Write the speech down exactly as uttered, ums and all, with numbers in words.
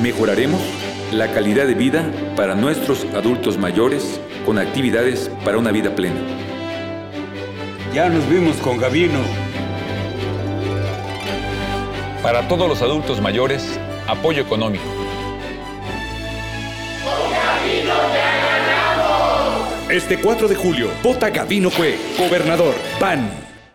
Mejoraremos la calidad de vida para nuestros adultos mayores con actividades para una vida plena. Ya nos vimos con Gavino. Para todos los adultos mayores, apoyo económico. ¡Con Gavino ya ganamos! Este cuatro de julio, vota Gavino Cue, gobernador, P A N.